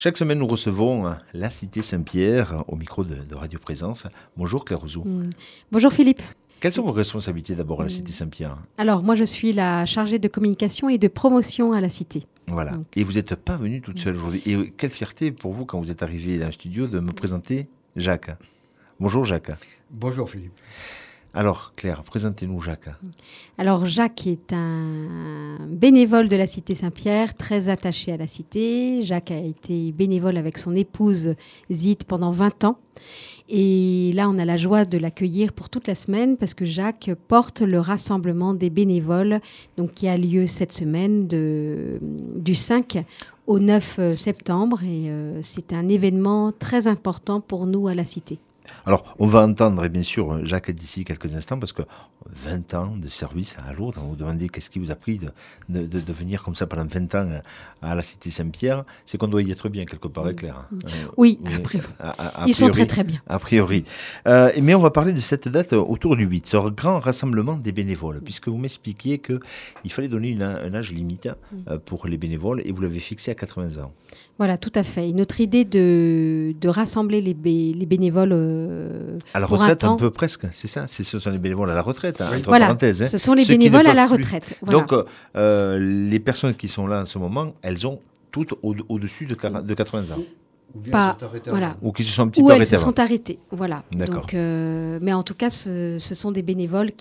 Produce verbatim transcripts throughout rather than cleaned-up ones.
Chaque semaine, nous recevons la Cité Saint-Pierre au micro de, de Radio Présence. Bonjour Claire Rouzou. Mmh. Bonjour Philippe. Quelles sont vos responsabilités d'abord à la Cité Saint-Pierre? Alors, moi, je suis la chargée de communication et de promotion à la Cité. Voilà. Donc. Et vous n'êtes pas venue toute seule aujourd'hui. Et quelle fierté pour vous, quand vous êtes arrivé dans le studio, de me présenter Jacques. Bonjour Jacques. Bonjour Philippe. Alors Claire, présentez-nous Jacques. Alors Jacques est un bénévole de la Cité Saint-Pierre, très attaché à la Cité. Jacques a été bénévole avec son épouse Zite pendant vingt ans. Et là, on a la joie de l'accueillir pour toute la semaine parce que Jacques porte le rassemblement des bénévoles, donc qui a lieu cette semaine de, du cinq au neuf septembre. Et euh, c'est un événement très important pour nous à la Cité. Alors, on va entendre, et bien sûr, Jacques d'ici quelques instants, parce que vingt ans de service à l'autre, on vous demandez qu'est-ce qui vous a pris de, de, de, de venir comme ça pendant vingt ans à la Cité Saint-Pierre, c'est qu'on doit y être bien quelque part, Claire. Euh, oui, oui, après, à, à, à ils priori, sont très très bien. A priori. Euh, mais on va parler de cette date autour du huit, ce grand rassemblement des bénévoles, puisque vous m'expliquiez qu'il fallait donner une, un âge limite euh, pour les bénévoles, et vous l'avez fixé à quatre-vingts ans. Voilà, tout à fait. Et notre idée de, de rassembler les, bé, les bénévoles euh, à la retraite, un, temps, un peu presque, c'est ça. Ce sont les bénévoles à la retraite, hein, oui. Voilà, parenthèses, hein. Ce sont les Ceux bénévoles à la retraite. Voilà. Donc, euh, les personnes qui sont là en ce moment, elles ont toutes au, au-dessus de, de quatre-vingts ans. Ou bien Pas, voilà. Ou qui se sont un petit Ou peu elles arrêtées. se sont arrêtées, voilà. D'accord. Donc, euh, mais en tout cas, ce, ce sont des bénévoles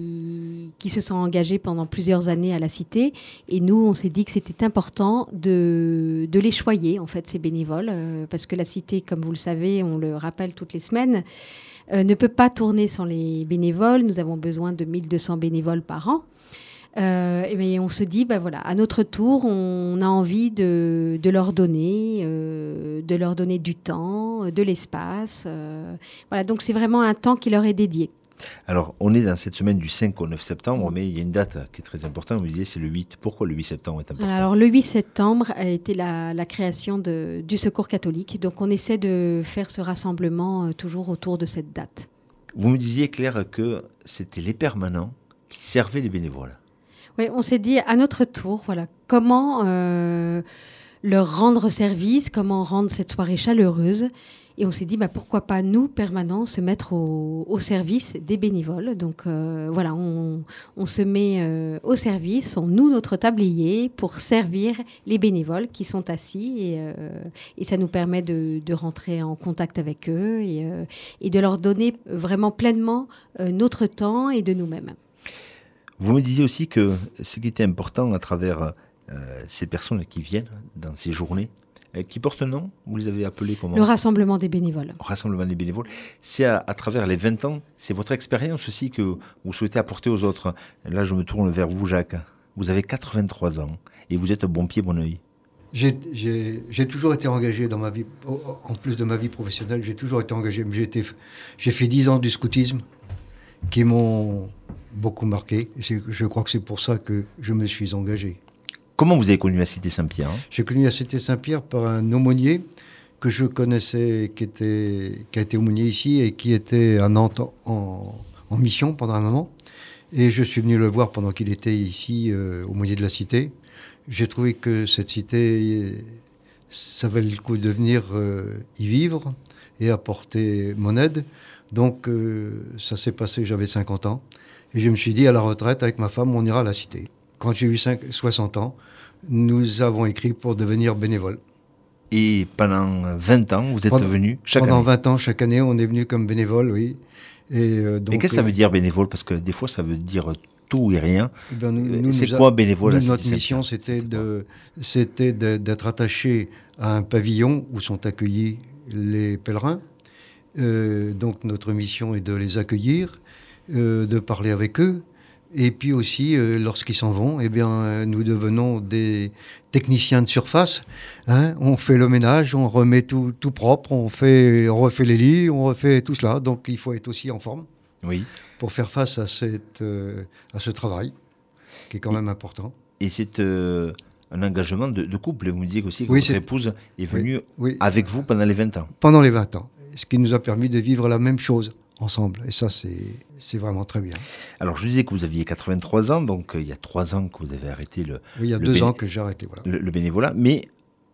qui, qui se sont engagés pendant plusieurs années à la Cité. Et nous, on s'est dit que c'était important de, de les choyer, en fait, ces bénévoles. Euh, parce que la Cité, comme vous le savez, on le rappelle toutes les semaines, euh, ne peut pas tourner sans les bénévoles. Nous avons besoin de mille deux cents bénévoles par an. Euh, et bien, on se dit, ben voilà, à notre tour, on a envie de, de leur donner, euh, de leur donner du temps, de l'espace. Euh, voilà, donc c'est vraiment un temps qui leur est dédié. Alors, on est dans cette semaine du cinq au neuf septembre, mais il y a une date qui est très importante. Vous disiez, c'est le huit. Pourquoi le huit septembre est important? Alors, le huit septembre a été la, la création de, du Secours catholique. Donc, on essaie de faire ce rassemblement euh, toujours autour de cette date. Vous me disiez, Claire, que c'était les permanents qui servaient les bénévoles. Oui, on s'est dit à notre tour, voilà, comment euh, leur rendre service, comment rendre cette soirée chaleureuse. Et on s'est dit, bah, pourquoi pas nous, permanents, se mettre au, au service des bénévoles. Donc euh, voilà, on, on se met euh, au service, on noue notre tablier pour servir les bénévoles qui sont assis. Et, euh, et ça nous permet de, de rentrer en contact avec eux et, euh, et de leur donner vraiment pleinement euh, notre temps et de nous-mêmes. Vous me disiez aussi que ce qui était important à travers euh, ces personnes qui viennent dans ces journées, euh, qui portent un nom, vous les avez appelés comment? Le rassemblement des bénévoles. Le rassemblement des bénévoles. C'est à, à travers les vingt ans, c'est votre expérience aussi que vous souhaitez apporter aux autres. Là, je me tourne vers vous, Jacques. Vous avez quatre-vingt-trois ans et vous êtes bon pied, bon oeil. J'ai, j'ai, j'ai toujours été engagé dans ma vie, en plus de ma vie professionnelle, j'ai toujours été engagé. J'ai, été, j'ai fait dix ans du scoutisme qui m'ont beaucoup marqué. C'est, je crois que c'est pour ça que je me suis engagé. Comment vous avez connu la Cité Saint-Pierre? J'ai connu la Cité Saint-Pierre par un aumônier que je connaissais, qui, était, qui a été aumônier ici et qui était à Nantes en, en mission pendant un moment. Et je suis venu le voir pendant qu'il était ici, euh, aumônier de la Cité. J'ai trouvé que cette cité, ça valait le coup de venir euh, y vivre et apporter mon aide. Donc euh, ça s'est passé, j'avais cinquante ans. Et je me suis dit, à la retraite, avec ma femme, on ira à la Cité. Quand j'ai eu soixante ans, nous avons écrit pour devenir bénévole. Et pendant vingt ans, vous êtes pendant, venu chaque pendant année? Pendant vingt ans, chaque année, on est venu comme bénévole, oui. Et, euh, donc, et qu'est-ce que ça veut dire bénévole? Parce que des fois, ça veut dire tout et rien. Eh bien, nous, nous, c'est nous quoi a, bénévole? nous, Notre mission, c'était, de, c'était de, d'être attaché à un pavillon où sont accueillis les pèlerins. Euh, donc notre mission est de les accueillir, euh, de parler avec eux. Et puis aussi, euh, lorsqu'ils s'en vont, eh bien, euh, nous devenons des techniciens de surface. Hein, on fait le ménage, on remet tout, tout propre, on, fait, on refait les lits, on refait tout cela. Donc il faut être aussi en forme. Oui. Pour faire face à, cette, euh, à ce travail, qui est quand et, même important. Et c'est euh, un engagement de, de couple. Vous me disiez aussi que oui, votre épouse est venue oui, oui. avec vous pendant les vingt ans. Pendant les vingt ans. Ce qui nous a permis de vivre la même chose ensemble. Et ça, c'est, c'est vraiment très bien. Alors, je disais que vous aviez quatre-vingt-trois ans, donc euh, il y a trois ans que vous avez arrêté le Oui, il y a le deux béné- ans que j'ai arrêté. Voilà. Le, le bénévolat. Mais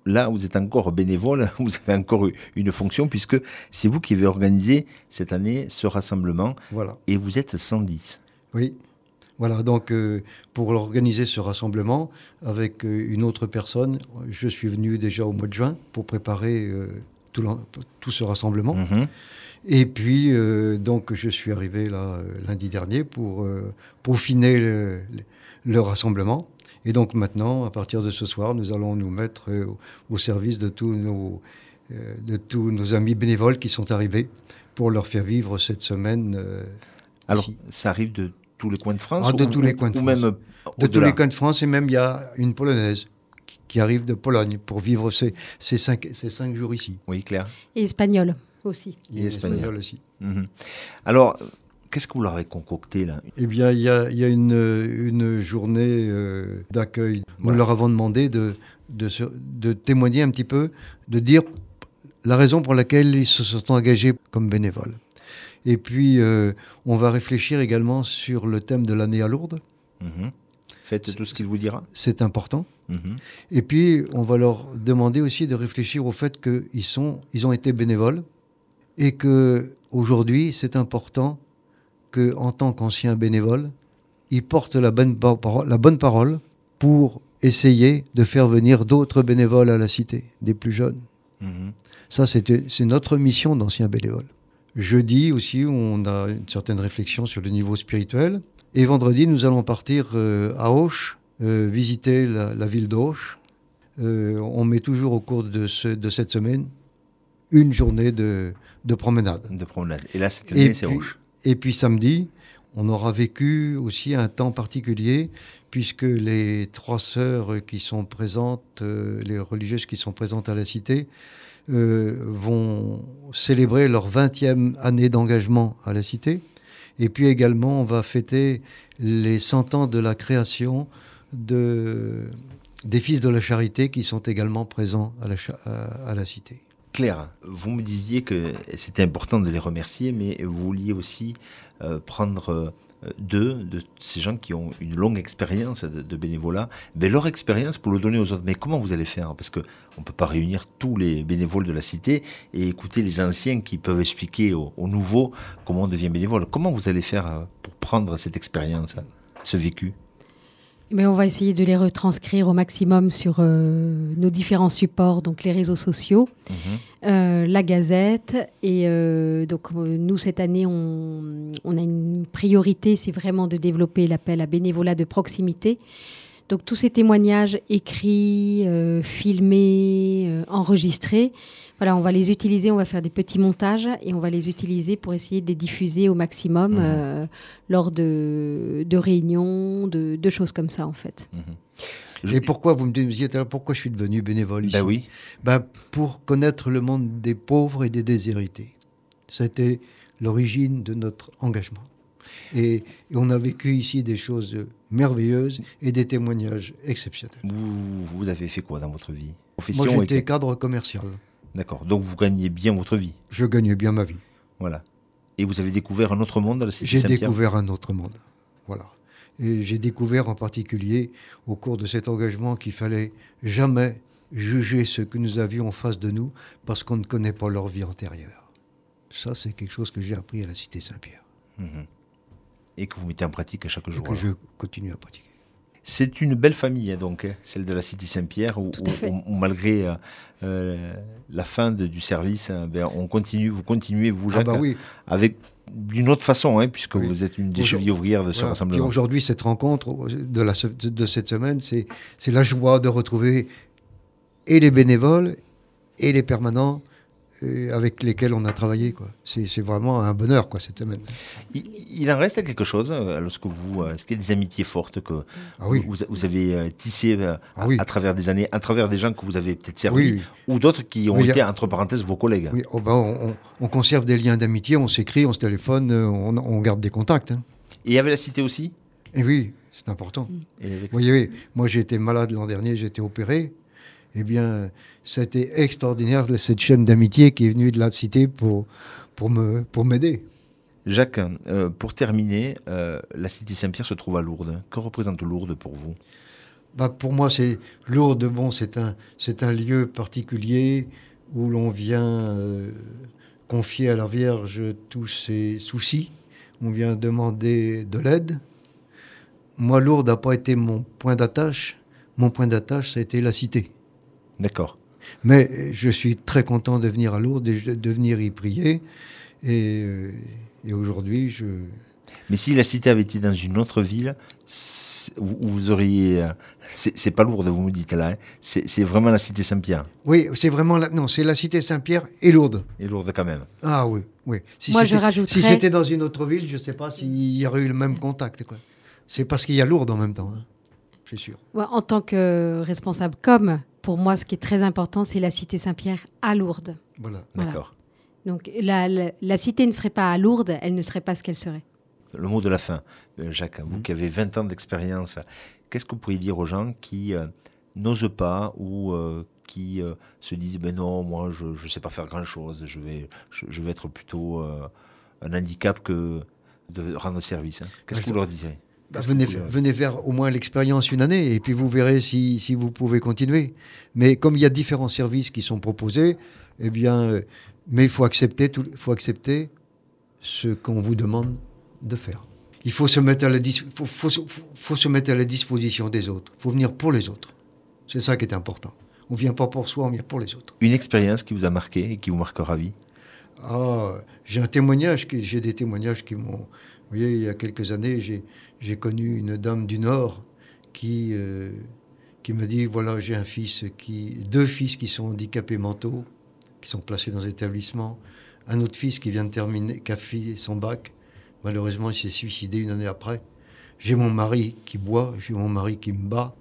là, vous êtes encore bénévole, vous avez encore une fonction, puisque c'est vous qui avez organisé cette année ce rassemblement. Voilà. Et vous êtes cent dix. Oui. Voilà, donc euh, pour organiser ce rassemblement, avec euh, une autre personne, je suis venu déjà au mois de juin pour préparer euh, tout, tout ce rassemblement. Mmh. Et puis, euh, donc, je suis arrivé là euh, lundi dernier pour euh, peaufiner le, le rassemblement. Et donc maintenant, à partir de ce soir, nous allons nous mettre euh, au service de tous nos, euh, de tous nos amis bénévoles qui sont arrivés pour leur faire vivre cette semaine euh, Alors, ici. Ça arrive de tous les coins de France, ah, de ou, tous les coins de ou France. même de tous les coins de France, et même il y a une Polonaise qui, qui arrive de Pologne pour vivre ces, ces, cinq, ces cinq jours ici. Oui, Claire. Et espagnol aussi. Et, et espagnol. espagnol aussi. Mmh. Alors, qu'est-ce que vous leur avez concocté là? Eh bien, il y a, il y a une, une journée euh, d'accueil. Nous ouais. leur avons demandé de, de, de témoigner un petit peu, de dire la raison pour laquelle ils se sont engagés comme bénévoles. Et puis, euh, on va réfléchir également sur le thème de l'année à Lourdes. Mmh. Faites tout ce qu'il vous dira. C'est important. Mmh. Et puis, on va leur demander aussi de réfléchir au fait qu'ils sont, ils ont été bénévoles et qu'aujourd'hui, c'est important qu'en tant qu'anciens bénévoles, ils portent la bonne, par- la bonne parole pour essayer de faire venir d'autres bénévoles à la cité, des plus jeunes. Mmh. Ça, c'est, c'est notre mission d'anciens bénévoles. Jeudi aussi, on a une certaine réflexion sur le niveau spirituel. Et vendredi, nous allons partir euh, à Auch, euh, visiter la, la ville d'Auch. Euh, on met toujours au cours de, ce, de cette semaine une journée de, de promenade. De promenade. Et là, cette année, c'est Auch. Et puis samedi, on aura vécu aussi un temps particulier, puisque les trois sœurs qui sont présentes, euh, les religieuses qui sont présentes à la cité, Euh, vont célébrer leur vingtième année d'engagement à la cité. Et puis également, on va fêter les cent ans de la création de, des Fils de la Charité qui sont également présents à la, à, à la cité. Claire, vous me disiez que c'était important de les remercier, mais vous vouliez aussi euh, prendre... Euh, d'eux, de ces gens qui ont une longue expérience de, de bénévolat, ben leur expérience pour le donner aux autres. Mais comment vous allez faire? Parce qu'on ne peut pas réunir tous les bénévoles de la cité et écouter les anciens qui peuvent expliquer aux, aux nouveaux comment on devient bénévole. Comment vous allez faire pour prendre cette expérience, ce vécu? Mais on va essayer de les retranscrire au maximum sur euh, nos différents supports, donc les réseaux sociaux, mmh. euh, la Gazette. Et euh, donc euh, nous, cette année, on, on a une priorité, c'est vraiment de développer l'appel à bénévolat de proximité. Donc tous ces témoignages écrits, euh, filmés, euh, enregistrés, voilà, on va les utiliser, on va faire des petits montages et on va les utiliser pour essayer de les diffuser au maximum mmh. euh, lors de, de réunions, de, de choses comme ça en fait. Mmh. Et pourquoi, vous me disiez pourquoi je suis devenu bénévole ici? Ben oui. Ben pour connaître le monde des pauvres et des déshérités. C'était l'origine de notre engagement. Et, et on a vécu ici des choses merveilleuses et des témoignages exceptionnels. Vous, vous avez fait quoi dans votre vie? Profession? Moi, j'étais et... cadre commercial. D'accord, donc vous gagnez bien votre vie? Je gagnais bien ma vie. Voilà. Et vous avez découvert un autre monde à la cité J'ai Saint-Pierre? découvert un autre monde, voilà. Et j'ai découvert en particulier, au cours de cet engagement, qu'il fallait jamais juger ceux que nous avions en face de nous parce qu'on ne connaît pas leur vie antérieure. Ça, c'est quelque chose que j'ai appris à la cité Saint-Pierre. Mmh. Et que vous mettez en pratique à chaque jour. Et que je continue à pratiquer. C'est une belle famille, donc, celle de la cité Saint-Pierre, où, où, où malgré euh, la fin de, du service, ben, on continue, vous continuez, vous, Jacques, ah bah oui. avec d'une autre façon, hein, puisque oui. vous êtes une des chevilles ouvrières de ce voilà. rassemblement. Et aujourd'hui, cette rencontre de, la, de, de cette semaine, c'est, c'est la joie de retrouver et les bénévoles et les permanents avec lesquels on a travaillé, quoi. C'est, c'est vraiment un bonheur, quoi, cette semaine. Il, il en reste quelque chose lorsque vous, est-ce qu'il y a des amitiés fortes que ah oui. vous, vous avez tissées à, ah oui. à travers des années, à travers des gens que vous avez peut-être servis, oui. ou d'autres qui ont oui, été, a... entre parenthèses, vos collègues? Oui, oh ben on, on conserve des liens d'amitié, on s'écrit, on se téléphone, on, on garde des contacts. Hein. Et il y avait la cité aussi? Et oui, c'est important. Et oui, oui, moi j'ai été malade l'an dernier, j'ai été opéré. Eh bien, c'était extraordinaire, cette chaîne d'amitié qui est venue de la cité pour, pour, me, pour m'aider. Jacques, euh, pour terminer, euh, la cité Saint-Pierre se trouve à Lourdes. Que représente Lourdes pour vous? Bah, pour moi, c'est Lourdes. Bon, c'est un, c'est un lieu particulier où l'on vient euh, confier à la Vierge tous ses soucis. On vient demander de l'aide. Moi, Lourdes n'a pas été mon point d'attache. Mon point d'attache, ça a été la cité. D'accord. Mais je suis très content de venir à Lourdes et de venir y prier. Et, euh, et aujourd'hui, je... Mais si la cité avait été dans une autre ville, vous, vous auriez... C'est, c'est pas Lourdes, vous me dites là. Hein. C'est, c'est vraiment la cité Saint-Pierre. Oui, c'est vraiment la... Non, c'est la cité Saint-Pierre et Lourdes. Et Lourdes quand même. Ah oui, oui. Si Moi, c'était, je rajouterais... Si c'était dans une autre ville, je ne sais pas s'il y aurait eu le même contact, quoi. C'est parce qu'il y a Lourdes en même temps, hein. C'est sûr. Ouais, en tant que responsable com, pour moi, ce qui est très important, c'est la cité Saint-Pierre à Lourdes. Voilà. Voilà. D'accord. Donc la, la, la cité ne serait pas à Lourdes, elle ne serait pas ce qu'elle serait. Le mot de la fin, Jacques, vous qui avez vingt ans d'expérience, qu'est-ce que vous pourriez dire aux gens qui euh, n'osent pas ou euh, qui euh, se disent ben non, moi je ne sais pas faire grand-chose, je vais, je, je vais être plutôt euh, un handicap que de rendre service. Hein. Qu'est-ce que vous leur direz? Bah, venez, pouvez... venez faire au moins l'expérience une année et puis vous verrez si, si vous pouvez continuer. Mais comme il y a différents services qui sont proposés, eh bien, euh, mais il faut accepter, tout, faut accepter ce qu'on vous demande de faire. Il faut se mettre à la, dis- faut, faut, faut, faut se mettre à la disposition des autres. Il faut venir pour les autres. C'est ça qui est important. On ne vient pas pour soi, on vient pour les autres. Une expérience qui vous a marqué et qui vous marquera à vie? Ah, j'ai un témoignage, qui, j'ai des témoignages qui m'ont... Vous voyez, il y a quelques années, j'ai, j'ai connu une dame du Nord qui, euh, qui me dit, voilà, j'ai un fils qui, deux fils qui sont handicapés mentaux, qui sont placés dans un établissement, un autre fils qui vient de terminer, qui a fait son bac. Malheureusement, il s'est suicidé une année après. J'ai mon mari qui boit, j'ai mon mari qui me bat.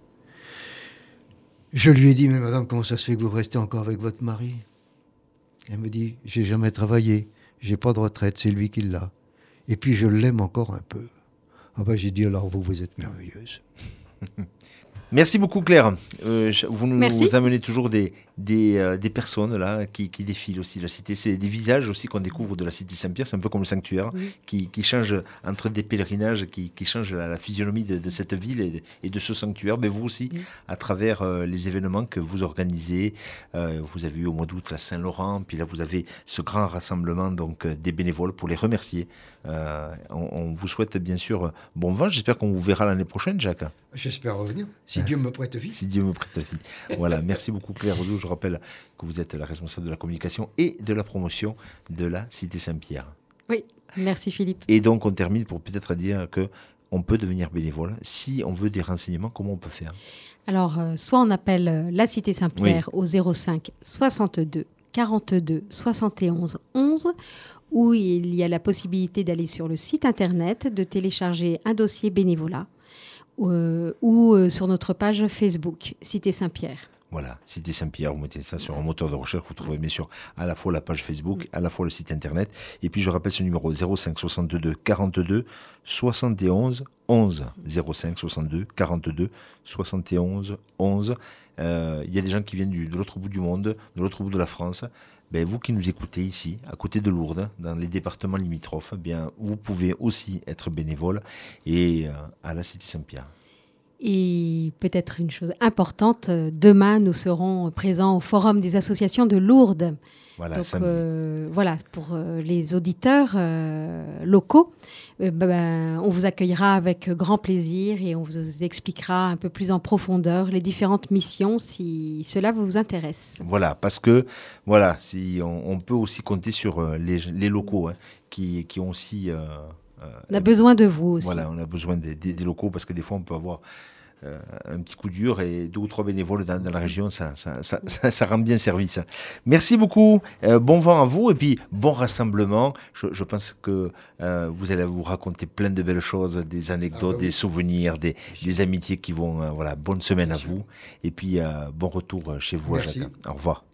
Je lui ai dit, mais madame, comment ça se fait que vous restez encore avec votre mari? Elle me dit, j'ai jamais travaillé, j'ai pas de retraite, c'est lui qui l'a. Et puis je l'aime encore un peu. Ah ben j'ai dit, alors vous, vous êtes merveilleuse. Merci beaucoup Claire. Euh, vous nous Merci. vous amenez toujours des, des, euh, des personnes là qui, qui défilent aussi la cité. C'est des visages aussi qu'on découvre de la cité Saint-Pierre. C'est un peu comme le sanctuaire Oui. qui, qui change entre des pèlerinages, qui, qui change la, la physionomie de, de cette ville et de, et de ce sanctuaire. Mais vous aussi, Oui. à travers euh, les événements que vous organisez, euh, vous avez eu au mois d'août la Saint-Laurent, puis là vous avez ce grand rassemblement donc euh, des bénévoles pour les remercier. Euh, on, on vous souhaite bien sûr bon vent. J'espère qu'on vous verra l'année prochaine, Jacques. J'espère revenir, si Dieu me prête vie. Si Dieu me prête vie. Voilà, merci beaucoup Claire Rodeau. Je rappelle que vous êtes la responsable de la communication et de la promotion de la Cité Saint-Pierre. Oui, merci Philippe. Et donc on termine pour peut-être dire que on peut devenir bénévole. Si on veut des renseignements, comment on peut faire? Alors, euh, soit on appelle euh, la Cité Saint-Pierre oui. au zéro cinq soixante-deux quarante-deux soixante et onze onze, où il y a la possibilité d'aller sur le site internet, de télécharger un dossier bénévolat, euh, ou euh, sur notre page Facebook, Cité Saint-Pierre. Voilà, Cité Saint-Pierre, vous mettez ça sur un moteur de recherche, vous trouvez bien sûr à la fois la page Facebook, à la fois le site internet. Et puis je rappelle ce numéro zéro cinq soixante-deux quarante-deux soixante et onze onze. zéro cinq soixante-deux quarante-deux soixante et onze onze. Euh, il y a des gens qui viennent du, de l'autre bout du monde, de l'autre bout de la France. Ben, vous qui nous écoutez ici, à côté de Lourdes, dans les départements limitrophes, bien, vous pouvez aussi être bénévole et euh, à la Cité Saint-Pierre. Et peut-être une chose importante, demain nous serons présents au Forum des associations de Lourdes. Voilà, Donc samedi. euh, voilà, pour euh, les auditeurs euh, locaux, euh, ben, on vous accueillera avec grand plaisir et on vous expliquera un peu plus en profondeur les différentes missions si cela vous intéresse. Voilà, parce que voilà, si on, on peut aussi compter sur euh, les, les locaux hein, qui, qui ont aussi... Euh, euh, on a besoin de vous aussi. Voilà, on a besoin des, des, des locaux parce que des fois on peut avoir... Euh, un petit coup dur et deux ou trois bénévoles dans, dans la région, ça, ça, ça, ça, ça rend bien service. Merci beaucoup, euh, bon vent à vous et puis bon rassemblement. Je, je pense que euh, vous allez vous raconter plein de belles choses, des anecdotes, ah bah oui. des souvenirs, des, des amitiés qui vont... Euh, voilà, bonne semaine à vous et puis euh, bon retour chez vous. Merci. Jacques. Au revoir.